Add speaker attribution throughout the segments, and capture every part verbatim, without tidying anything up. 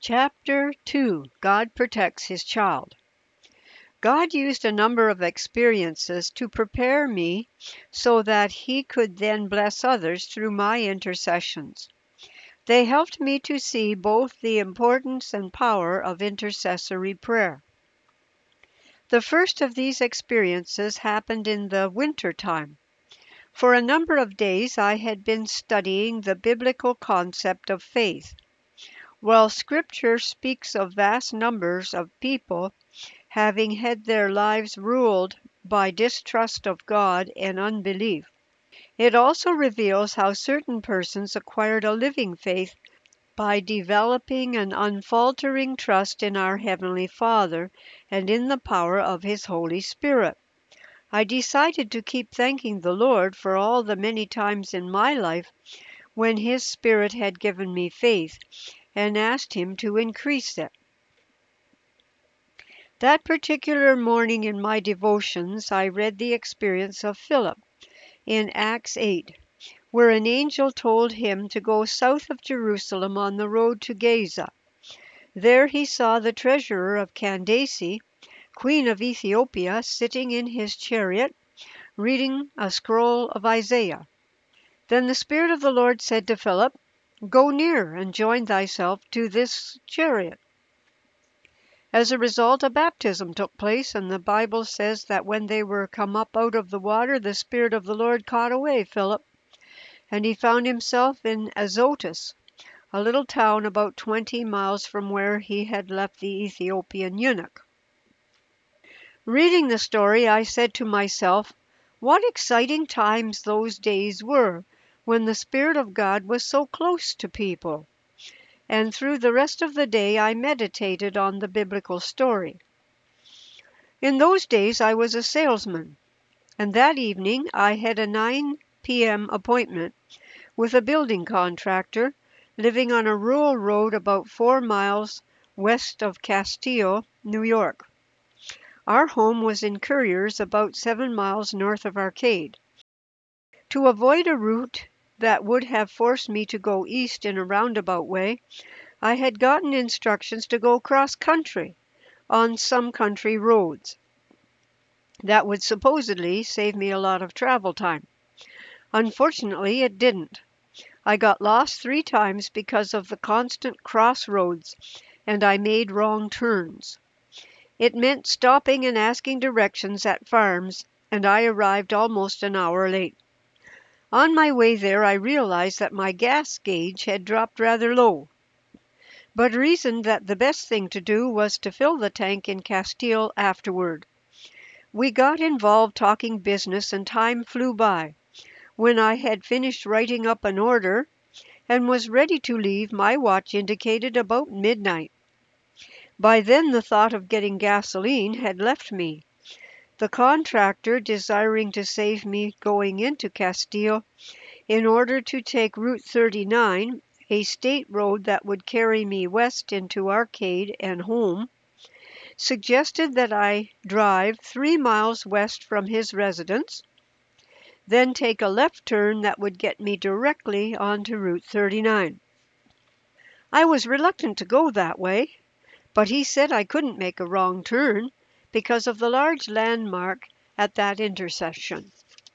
Speaker 1: Chapter two. God Protects His Child. God used a number of experiences to prepare me so that He could then bless others through my intercessions. They helped me to see both the importance and power of intercessory prayer. The first of these experiences happened in the winter time. For a number of days I had been studying the biblical concept of faith. While Scripture speaks of vast numbers of people having had their lives ruled by distrust of God and unbelief, it also reveals how certain persons acquired a living faith by developing an unfaltering trust in our Heavenly Father and in the power of His Holy Spirit. I decided to keep thanking the Lord for all the many times in my life when His Spirit had given me faith, and asked Him to increase it. That particular morning in my devotions I read the experience of Philip in Acts eight, where an angel told him to go south of Jerusalem on the road to Gaza. There he saw the treasurer of Candace, queen of Ethiopia, sitting in his chariot, reading a scroll of Isaiah. Then the Spirit of the Lord said to Philip, "Go near and join thyself to this chariot." As a result, a baptism took place, and the Bible says that when they were come up out of the water, the Spirit of the Lord caught away Philip, and he found himself in Azotus, a little town about twenty miles from where he had left the Ethiopian eunuch. Reading the story, I said to myself, what exciting times those days were when the Spirit of God was so close to people. And through the rest of the day I meditated on the biblical story. In those days I was a salesman, and that evening I had a nine p m appointment with a building contractor living on a rural road about four miles west of Castile, New York. Our home was in Curriers, about seven miles north of Arcade. To avoid a route that would have forced me to go east in a roundabout way, I had gotten instructions to go cross-country on some country roads. That would supposedly save me a lot of travel time. Unfortunately, it didn't. I got lost three times because of the constant crossroads, and I made wrong turns. It meant stopping and asking directions at farms, and I arrived almost an hour late. On my way there, I realized that my gas gauge had dropped rather low, but reasoned that the best thing to do was to fill the tank in Castile afterward. We got involved talking business, and time flew by. When I had finished writing up an order and was ready to leave, my watch indicated about midnight. By then the thought of getting gasoline had left me. The contractor, desiring to save me going into Castile, in order to take Route thirty-nine, a state road that would carry me west into Arcade and home, suggested that I drive three miles west from his residence, then take a left turn that would get me directly onto Route thirty-nine. I was reluctant to go that way, but he said I couldn't make a wrong turn because of the large landmark at that intersection.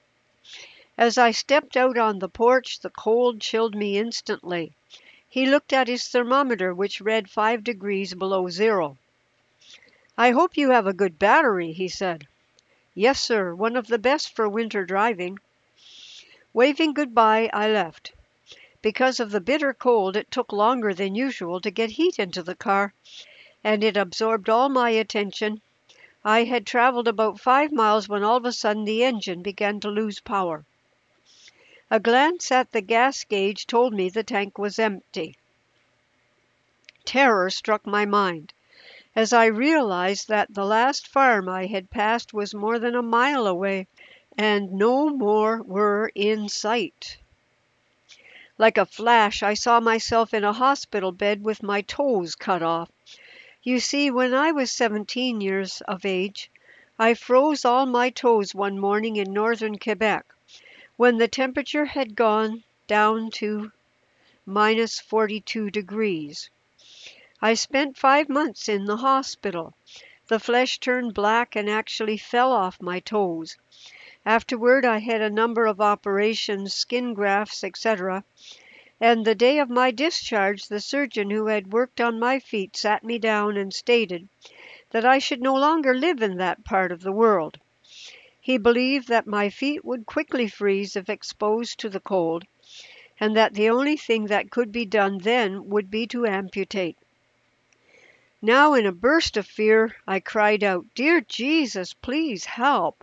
Speaker 1: As I stepped out on the porch, the cold chilled me instantly. He looked at his thermometer, which read five degrees below zero. "I hope you have a good battery," he said. "Yes, sir, one of the best for winter driving." Waving goodbye, I left. Because of the bitter cold, it took longer than usual to get heat into the car, and it absorbed all my attention. I had traveled about five miles when all of a sudden the engine began to lose power. A glance at the gas gauge told me the tank was empty. Terror struck my mind as I realized that the last farm I had passed was more than a mile away, and no more were in sight. Like a flash, I saw myself in a hospital bed with my toes cut off. You see, when I was seventeen years of age, I froze all my toes one morning in northern Quebec, when the temperature had gone down to minus forty-two degrees. I spent five months in the hospital. The flesh turned black and actually fell off my toes. Afterward I had a number of operations, skin grafts, et cetera, and the day of my discharge the surgeon who had worked on my feet sat me down and stated that I should no longer live in that part of the world. He believed that my feet would quickly freeze if exposed to the cold, and that the only thing that could be done then would be to amputate. Now, in a burst of fear, I cried out, "Dear Jesus, please help."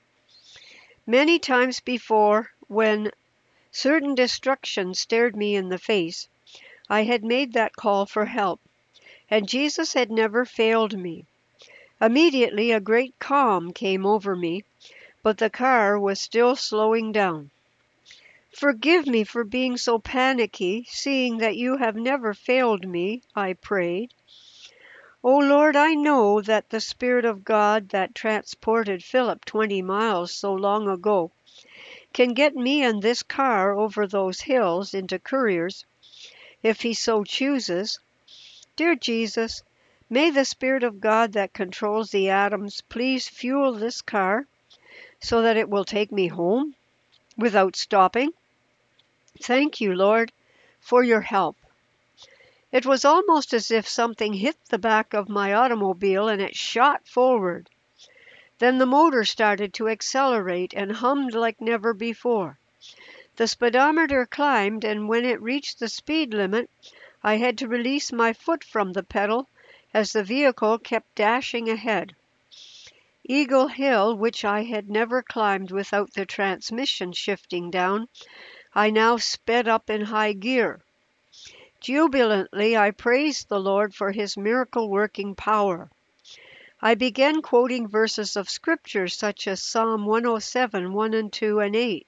Speaker 1: Many times before, when certain destruction stared me in the face, I had made that call for help, and Jesus had never failed me. Immediately a great calm came over me, but the car was still slowing down. "Forgive me for being so panicky, seeing that you have never failed me," I prayed. "O Lord, I know that the Spirit of God that transported Philip twenty miles so long ago can get me and this car over those hills into Couriers, if he so chooses. Dear Jesus, may the Spirit of God that controls the atoms please fuel this car so that it will take me home without stopping. Thank you, Lord, for your help." It was almost as if something hit the back of my automobile and it shot forward. Then the motor started to accelerate and hummed like never before. The speedometer climbed, and when it reached the speed limit, I had to release my foot from the pedal as the vehicle kept dashing ahead. Eagle Hill, which I had never climbed without the transmission shifting down, I now sped up in high gear. Jubilantly I praised the Lord for his miracle-working power. I began quoting verses of Scripture such as Psalm one oh seven, one and two and eight.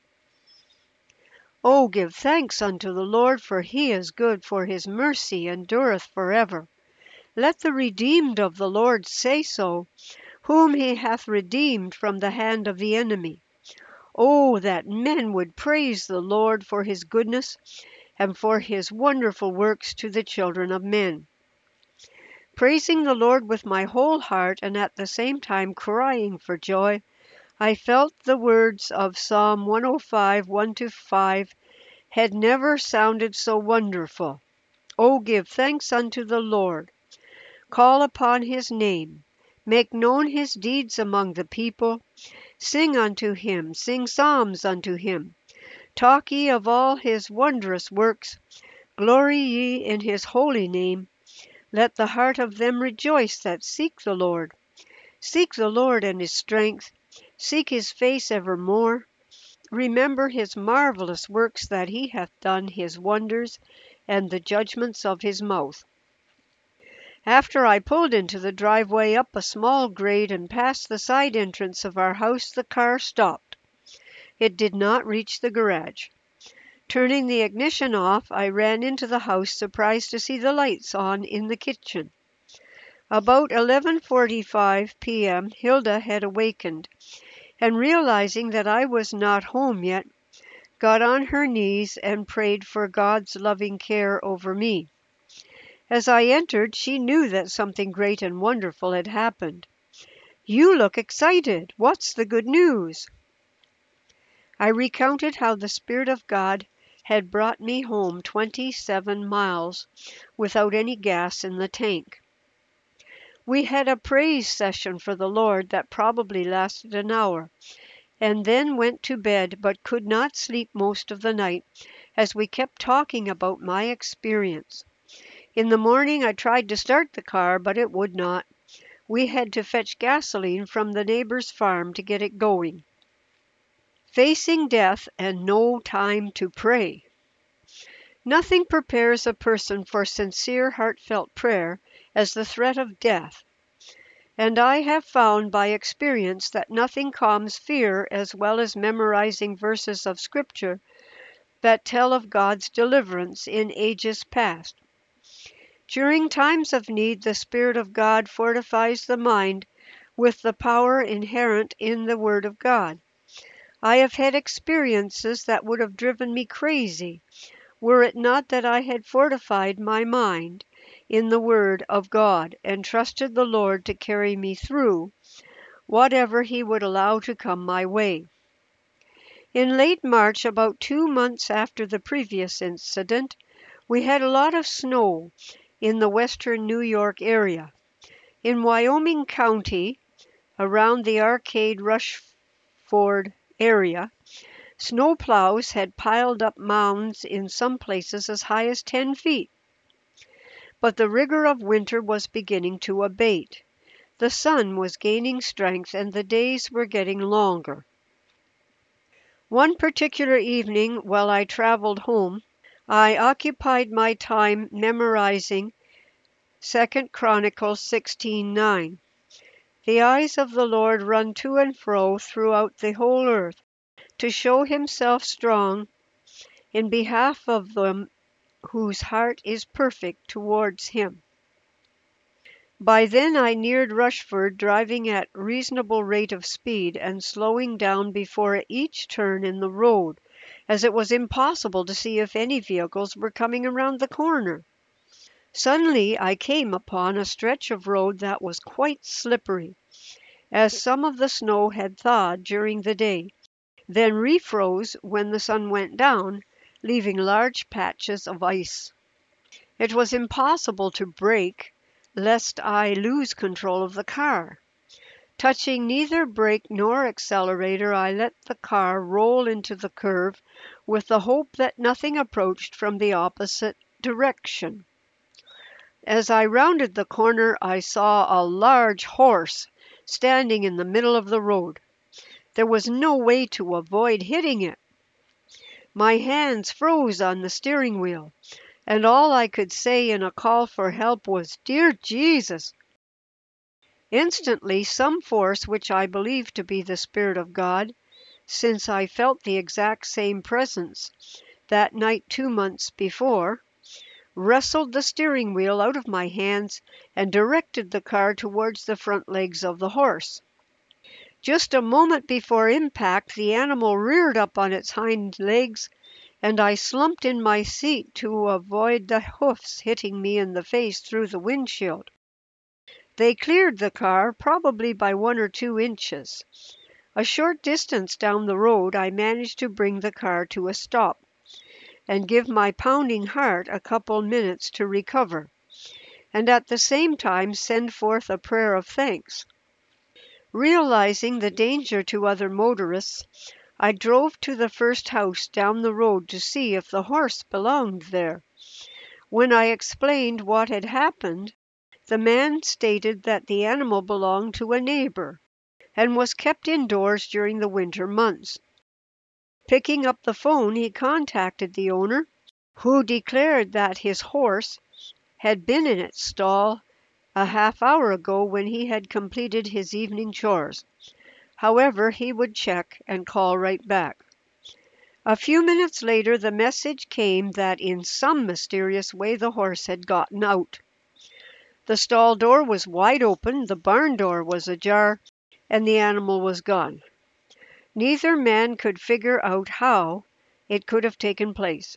Speaker 1: "Oh, give thanks unto the Lord, for he is good, for his mercy endureth forever. Let the redeemed of the Lord say so, whom he hath redeemed from the hand of the enemy. Oh, that men would praise the Lord for his goodness, and for his wonderful works to the children of men." Praising the Lord with my whole heart, and at the same time crying for joy, I felt the words of Psalm one oh five, one to five had never sounded so wonderful. "Oh, give thanks unto the Lord. Call upon his name. Make known his deeds among the people. Sing unto him, sing psalms unto him. Talk ye of all his wondrous works. Glory ye in his holy name. Let the heart of them rejoice that seek the Lord. Seek the Lord and his strength. Seek his face evermore. Remember his marvelous works that he hath done, his wonders, and the judgments of his mouth." After I pulled into the driveway up a small grade and past the side entrance of our house, the car stopped. It did not reach the garage. Turning the ignition off, I ran into the house, surprised to see the lights on in the kitchen. About eleven forty-five p m Hilda had awakened, and realizing that I was not home yet, got on her knees and prayed for God's loving care over me. As I entered, she knew that something great and wonderful had happened. "You look excited. What's the good news?" I recounted how the Spirit of God had brought me home twenty-seven miles without any gas in the tank. We had a praise session for the Lord that probably lasted an hour, and then went to bed, but could not sleep most of the night as we kept talking about my experience. In the morning I tried to start the car, but it would not. We had to fetch gasoline from the neighbor's farm to get it going. Facing death and no time to pray. Nothing prepares a person for sincere, heartfelt prayer as the threat of death, and I have found by experience that nothing calms fear as well as memorizing verses of Scripture that tell of God's deliverance in ages past. During times of need, the Spirit of God fortifies the mind with the power inherent in the Word of God. I have had experiences that would have driven me crazy, were it not that I had fortified my mind in the word of God and trusted the Lord to carry me through whatever he would allow to come my way. In late March, about two months after the previous incident, we had a lot of snow in the western New York area. In Wyoming County, around the Arcade-Rushford area, snowplows had piled up mounds in some places as high as ten feet. But the rigor of winter was beginning to abate. The sun was gaining strength and the days were getting longer. One particular evening while I traveled home, I occupied my time memorizing Second Chronicles sixteen nine. The eyes of the Lord run to and fro throughout the whole earth, to show himself strong in behalf of them whose heart is perfect towards him. By then I neared Rushford, driving at reasonable rate of speed and slowing down before each turn in the road, as it was impossible to see if any vehicles were coming around the corner. Suddenly I came upon a stretch of road that was quite slippery, as some of the snow had thawed during the day, then refroze when the sun went down, leaving large patches of ice. It was impossible to brake, lest I lose control of the car. Touching neither brake nor accelerator, I let the car roll into the curve with the hope that nothing approached from the opposite direction. As I rounded the corner, I saw a large horse standing in the middle of the road. There was no way to avoid hitting it. My hands froze on the steering wheel, and all I could say in a call for help was, "Dear Jesus!" Instantly some force, which I believed to be the Spirit of God, since I felt the exact same presence that night two months before, wrestled the steering wheel out of my hands and directed the car towards the front legs of the horse. Just a moment before impact, the animal reared up on its hind legs, and I slumped in my seat to avoid the hoofs hitting me in the face through the windshield. They cleared the car, probably by one or two inches. A short distance down the road, I managed to bring the car to a stop and give my pounding heart a couple minutes to recover, and at the same time send forth a prayer of thanks. Realizing the danger to other motorists, I drove to the first house down the road to see if the horse belonged there. When I explained what had happened, the man stated that the animal belonged to a neighbor and was kept indoors during the winter months. Picking up the phone, he contacted the owner, who declared that his horse had been in its stall a half hour ago when he had completed his evening chores. However, he would check and call right back. A few minutes later, the message came that in some mysterious way the horse had gotten out. The stall door was wide open, the barn door was ajar, and the animal was gone. Neither man could figure out how it could have taken place.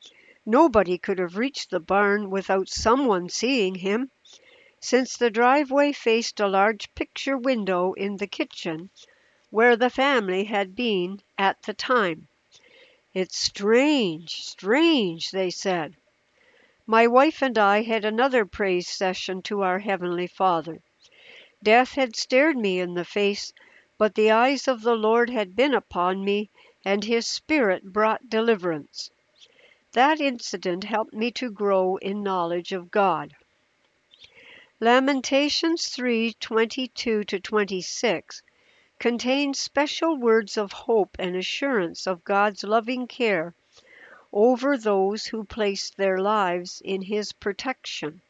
Speaker 1: Nobody could have reached the barn without someone seeing him, since the driveway faced a large picture window in the kitchen where the family had been at the time. "It's strange, strange," they said. My wife and I had another praise session to our Heavenly Father. Death had stared me in the face, but the eyes of the Lord had been upon me, and His Spirit brought deliverance. That incident helped me to grow in knowledge of God. Lamentations three twenty-two to twenty-six contains special words of hope and assurance of God's loving care over those who place their lives in His protection.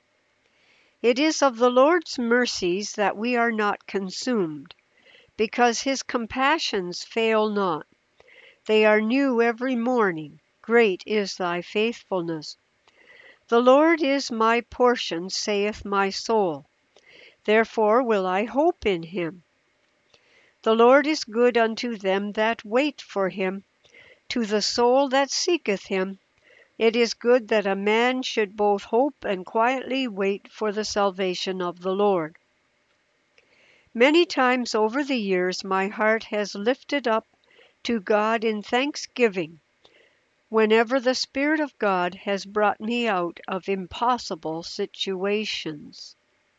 Speaker 1: It is of the Lord's mercies that we are not consumed, because His compassions fail not. They are new every morning. Great is thy faithfulness. The Lord is my portion, saith my soul. Therefore will I hope in him. The Lord is good unto them that wait for him, to the soul that seeketh him. It is good that a man should both hope and quietly wait for the salvation of the Lord. Many times over the years my heart has lifted up to God in thanksgiving whenever the Spirit of God has brought me out of impossible situations.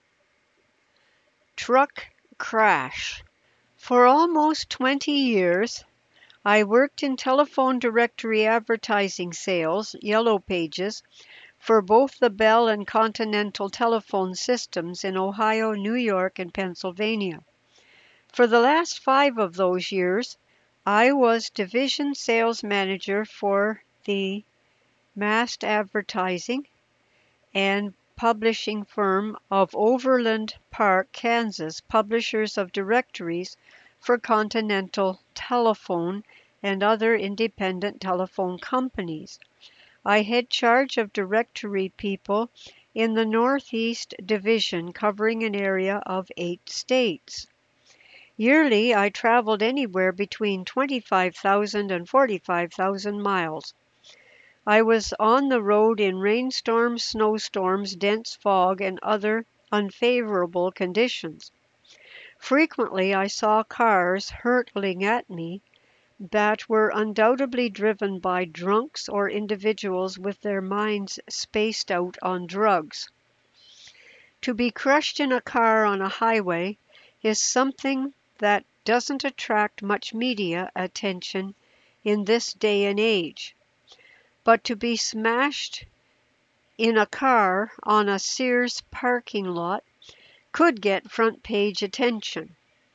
Speaker 1: Truck crash. For almost twenty years I worked in telephone directory advertising sales, Yellow Pages, for both the Bell and Continental telephone systems in Ohio, New York, and Pennsylvania. For the last five of those years, I was division sales manager for the mass advertising and publishing firm of Overland Park, Kansas, publishers of directories for Continental Telephone and other independent telephone companies. I had charge of directory people in the Northeast Division, covering an area of eight states. Yearly, I traveled anywhere between twenty-five thousand and forty-five thousand miles. I was on the road in rainstorms, snowstorms, dense fog, and other unfavorable conditions. Frequently I saw cars hurtling at me that were undoubtedly driven by drunks or individuals with their minds spaced out on drugs. To be crushed in a car on a highway is something that doesn't attract much media attention in this day and age. But to be smashed in a car on a Sears parking lot could get front page attention.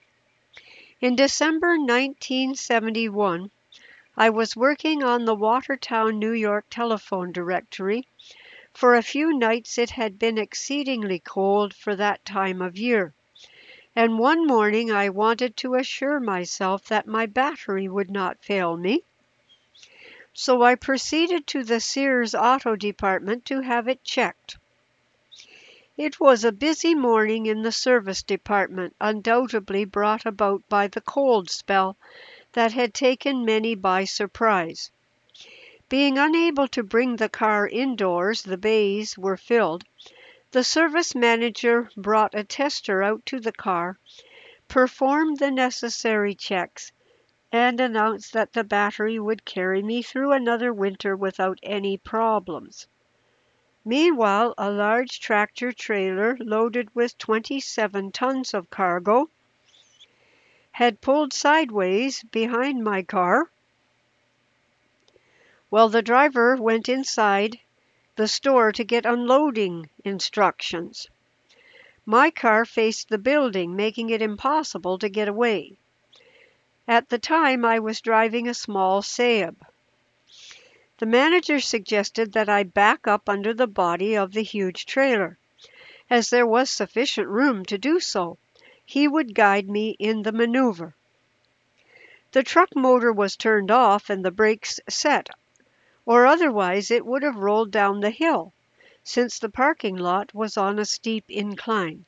Speaker 1: In December nineteen seventy-one, I was working on the Watertown, New York telephone directory. For a few nights it had been exceedingly cold for that time of year, and one morning I wanted to assure myself that my battery would not fail me. So I proceeded to the Sears Auto Department to have it checked. It was a busy morning in the service department, undoubtedly brought about by the cold spell that had taken many by surprise. Being unable to bring the car indoors, the bays were filled. The service manager brought a tester out to the car, performed the necessary checks, and announced that the battery would carry me through another winter without any problems. Meanwhile, a large tractor trailer loaded with twenty-seven tons of cargo had pulled sideways behind my car. Well, the driver went inside the store to get unloading instructions. My car faced the building, making it impossible to get away. At the time, I was driving a small Saab. The manager suggested that I back up under the body of the huge trailer. As there was sufficient room to do so, he would guide me in the maneuver. The truck motor was turned off and the brakes set, or otherwise it would have rolled down the hill, since the parking lot was on a steep incline.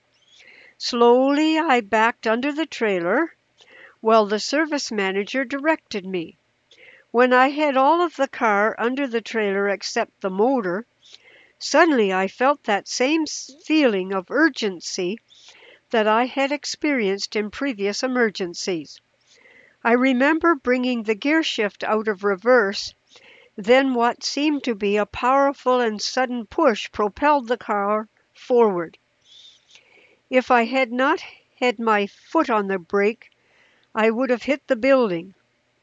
Speaker 1: Slowly I backed under the trailer, while the service manager directed me. When I had all of the car under the trailer except the motor, suddenly I felt that same feeling of urgency that I had experienced in previous emergencies. I remember bringing the gear shift out of reverse. Then what seemed to be a powerful and sudden push propelled the car forward. If I had not had my foot on the brake, I would have hit the building.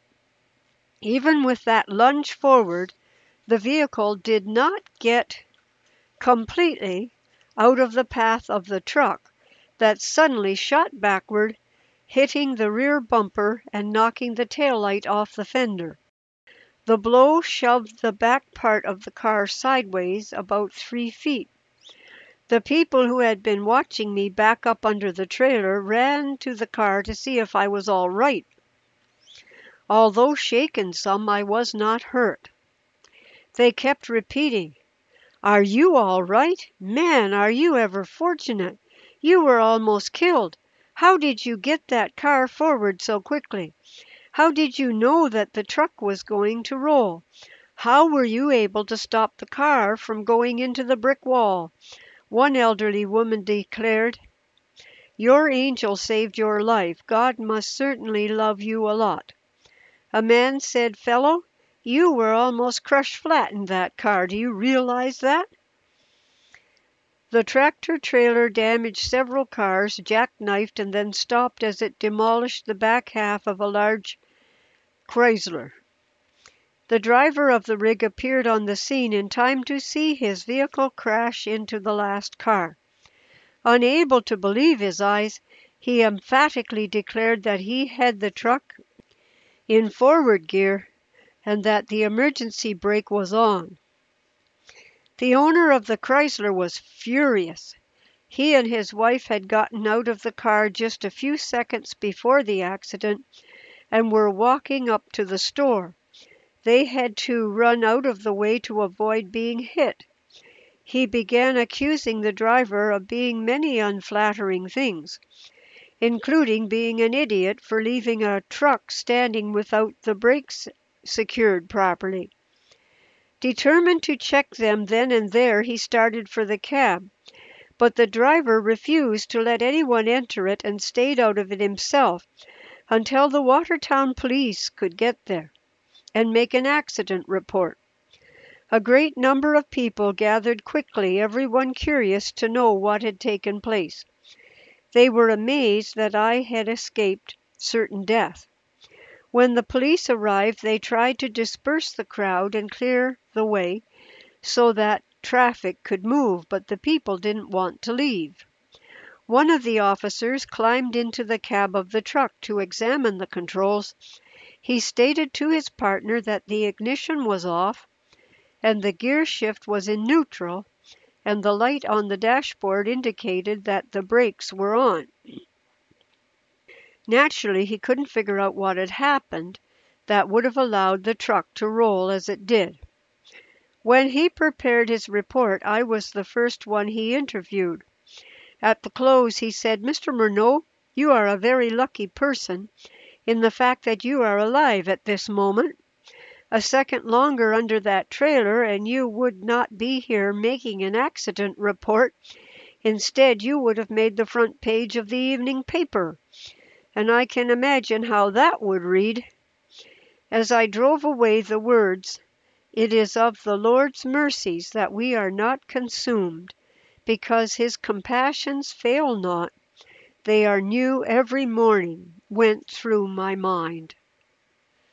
Speaker 1: Even with that lunge forward, the vehicle did not get completely out of the path of the truck that suddenly shot backward, hitting the rear bumper and knocking the taillight off the fender. The blow shoved the back part of the car sideways about three feet. The people who had been watching me back up under the trailer ran to the car to see if I was all right. Although shaken some, I was not hurt. They kept repeating, "Are you all right? Man, are you ever fortunate? You were almost killed. How did you get that car forward so quickly? How did you know that the truck was going to roll? How were you able to stop the car from going into the brick wall?" One elderly woman declared, "Your angel saved your life. God must certainly love you a lot." A man said, "Fellow, you were almost crushed flat in that car. Do you realize that?" The tractor-trailer damaged several cars, jackknifed, and then stopped as it demolished the back half of a large Chrysler. The driver of the rig appeared on the scene in time to see his vehicle crash into the last car. Unable to believe his eyes, he emphatically declared that he had the truck in forward gear and that the emergency brake was on. The owner of the Chrysler was furious. He and his wife had gotten out of the car just a few seconds before the accident and were walking up to the store. They had to run out of the way to avoid being hit. He began accusing the driver of being many unflattering things, including being an idiot for leaving a truck standing without the brakes secured properly. Determined to check them then and there, he started for the cab, but the driver refused to let anyone enter it and stayed out of it himself until the Watertown police could get there and make an accident report. A great number of people gathered quickly, everyone curious to know what had taken place. They were amazed that I had escaped certain death. When the police arrived, they tried to disperse the crowd and clear the way so that traffic could move, but the people didn't want to leave. One of the officers climbed into the cab of the truck to examine the controls. He stated to his partner that the ignition was off and the gear shift was in neutral, and the light on the dashboard indicated that the brakes were on. Naturally, he couldn't figure out what had happened that would have allowed the truck to roll as it did. When he prepared his report, I was the first one he interviewed. At the close, he said, "Mister Murnau, you are a very lucky person in the fact that you are alive at this moment. A second longer under that trailer and you would not be here making an accident report. Instead, you would have made the front page of the evening paper, and I can imagine how that would read." As I drove away, the words, "It is of the Lord's mercies that we are not consumed, because his compassions fail not, they are new every morning," went through my mind.